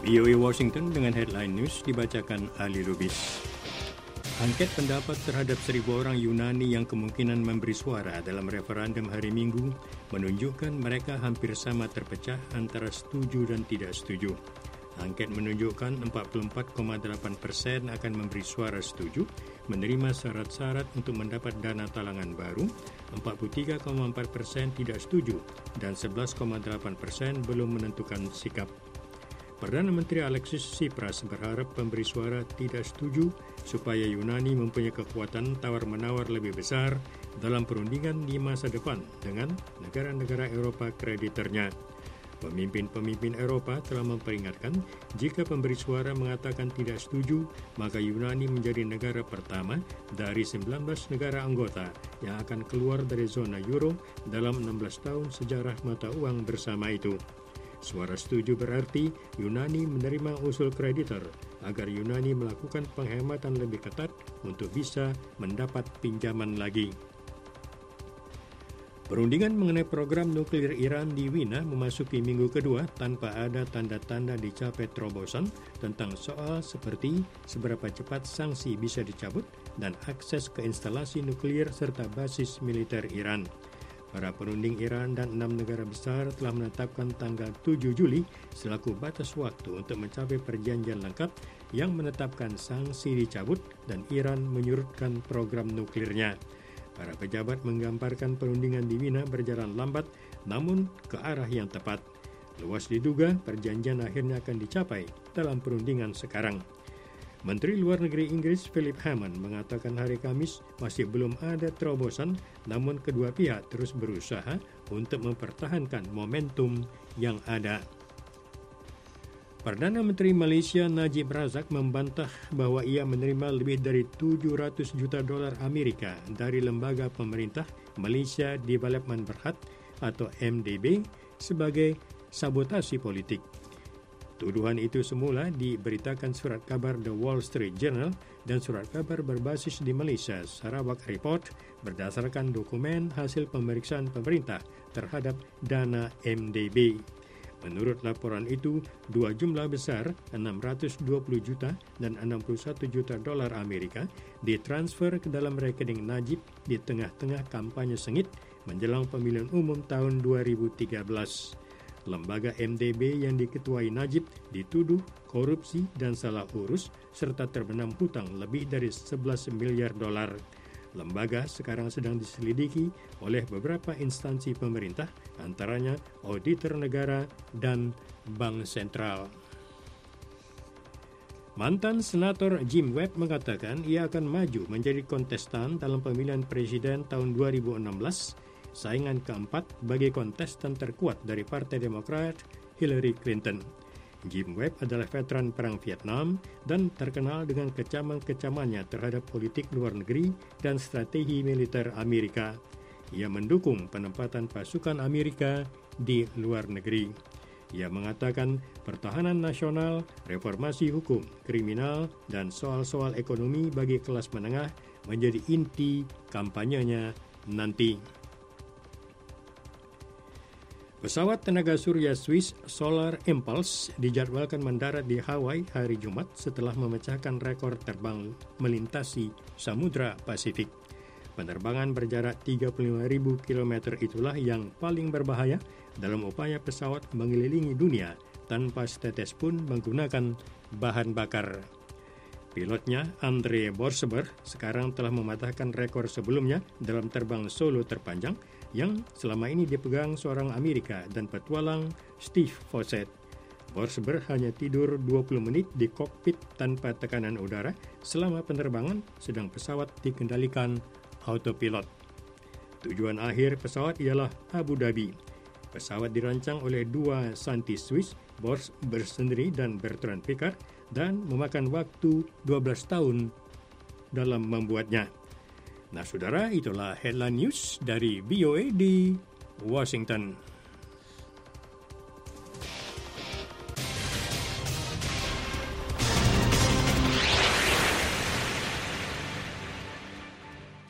VOA Washington dengan headline news dibacakan Ali Lubis. Angket pendapat terhadap 1,000 orang Yunani yang kemungkinan memberi suara dalam referendum hari Minggu menunjukkan mereka hampir sama terpecah antara setuju dan tidak setuju. Angket menunjukkan 44,8% akan memberi suara setuju, menerima syarat-syarat untuk mendapat dana talangan baru, 43,4% tidak setuju, dan 11,8% belum menentukan sikap. Perdana Menteri Alexis Tsipras berharap pemberi suara tidak setuju supaya Yunani mempunyai kekuatan tawar-menawar lebih besar dalam perundingan di masa depan dengan negara-negara Eropa kreditornya. Pemimpin-pemimpin Eropa telah memperingatkan jika pemberi suara mengatakan tidak setuju, maka Yunani menjadi negara pertama dari 19 negara anggota yang akan keluar dari zona euro dalam 16 tahun sejarah mata uang bersama itu. Suara setuju berarti Yunani menerima usul kreditor agar Yunani melakukan penghematan lebih ketat untuk bisa mendapat pinjaman lagi. Perundingan mengenai program nuklir Iran di Wina memasuki minggu kedua tanpa ada tanda-tanda dicapai terobosan tentang soal seperti seberapa cepat sanksi bisa dicabut dan akses ke instalasi nuklir serta basis militer Iran. Para perunding Iran dan 6 negara besar telah menetapkan tanggal 7 Juli selaku batas waktu untuk mencapai perjanjian lengkap yang menetapkan sanksi dicabut dan Iran menyurutkan program nuklirnya. Para pejabat menggambarkan perundingan di Wina berjalan lambat namun ke arah yang tepat. Luas diduga perjanjian akhirnya akan dicapai dalam perundingan sekarang. Menteri Luar Negeri Inggris Philip Hammond mengatakan hari Kamis masih belum ada terobosan, namun kedua pihak terus berusaha untuk mempertahankan momentum yang ada. Perdana Menteri Malaysia Najib Razak membantah bahwa ia menerima lebih dari 700 juta dolar Amerika dari lembaga pemerintah Malaysia Development Berhad atau MDB sebagai sabotasi politik. Tuduhan itu semula diberitakan surat kabar The Wall Street Journal dan surat kabar berbasis di Malaysia, Sarawak Report, berdasarkan dokumen hasil pemeriksaan pemerintah terhadap dana MDB. Menurut laporan itu, dua jumlah besar, 620 juta dan 61 juta dolar Amerika, ditransfer ke dalam rekening Najib di tengah-tengah kampanye sengit menjelang pemilihan umum tahun 2013. Lembaga MDB yang diketuai Najib dituduh korupsi dan salah urus serta terbenam hutang lebih dari 11 miliar dolar. Lembaga sekarang sedang diselidiki oleh beberapa instansi pemerintah, antaranya Auditor Negara dan Bank Sentral. Mantan Senator Jim Webb mengatakan ia akan maju menjadi kontestan dalam pemilihan presiden tahun 2016, saingan keempat bagi kontestan terkuat dari Partai Demokrat, Hillary Clinton. Jim Webb adalah veteran Perang Vietnam dan terkenal dengan kecaman-kecamannya terhadap politik luar negeri dan strategi militer Amerika. Ia mendukung penempatan pasukan Amerika di luar negeri. Ia mengatakan pertahanan nasional, reformasi hukum, kriminal, dan soal-soal ekonomi bagi kelas menengah menjadi inti kampanyenya nanti. Pesawat tenaga surya Swiss Solar Impulse dijadwalkan mendarat di Hawaii hari Jumat setelah memecahkan rekor terbang melintasi Samudra Pasifik. Penerbangan berjarak 35.000 km itulah yang paling berbahaya dalam upaya pesawat mengelilingi dunia tanpa setetes pun menggunakan bahan bakar. Pilotnya, Andre Borseber, sekarang telah mematahkan rekor sebelumnya dalam terbang solo terpanjang yang selama ini dipegang seorang Amerika dan petualang Steve Fossett. Borseber hanya tidur 20 menit di kokpit tanpa tekanan udara selama penerbangan, sedang pesawat dikendalikan autopilot. Tujuan akhir pesawat ialah Abu Dhabi. Pesawat dirancang oleh dua saintis Swiss, Borseber sendiri dan Bertrand Piccard, dan memakan waktu 12 tahun dalam membuatnya. Nah, saudara, itulah headline news dari VOA di Washington.